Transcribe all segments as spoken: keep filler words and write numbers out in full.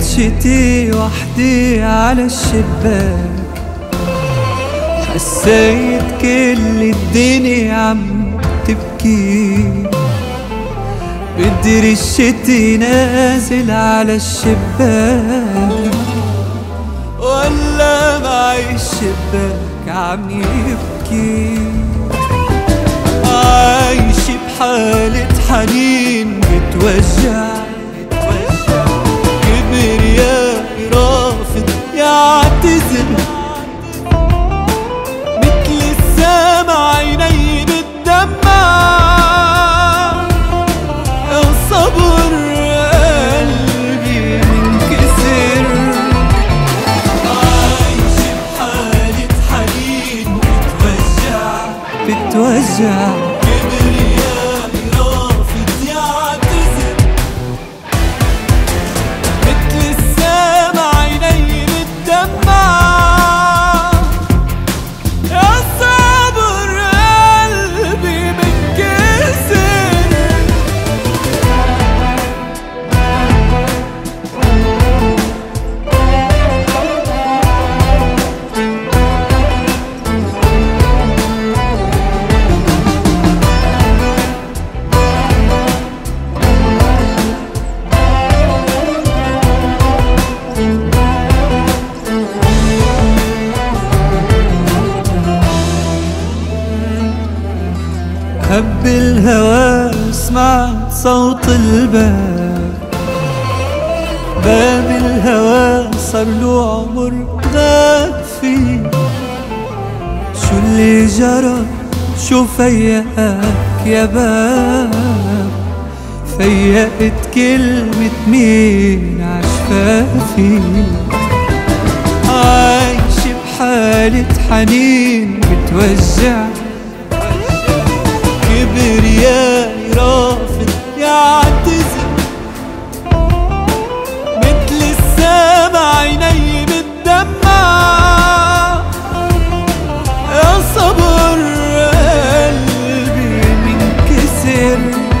شتي وحدي على الشباك، حسيت كل الدنيا عم تبكي. بدري الشتي نازل على الشباك، ولا معي الشباك عم يبكي. عايش بحالة حنين بتوجع، كبر يا رافض يعتذر، مثل السما عيني بتدمع. يا صبر قلبي منكسر، عايش بحالة حنين بتوجع بتوجع. كبر يا رافض يعتذر، مثل السما عيني بتدمع. يا صبر قلبي منكسر. هب الهوى سمعت صوت الباب، باب الهوى صار له عمر غاب فيه. شو اللي جرى شو فيقك يا باب؟ فيقت كلمة مين عشفافي. عايش بحالة حنين بتوجع، كبر يا رافض يعتذر، مثل السما عيني بتدمع. يا صبر قلبي منكسر،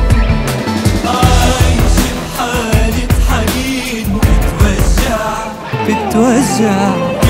عايش بحالة حنين بتوجع بتوجع.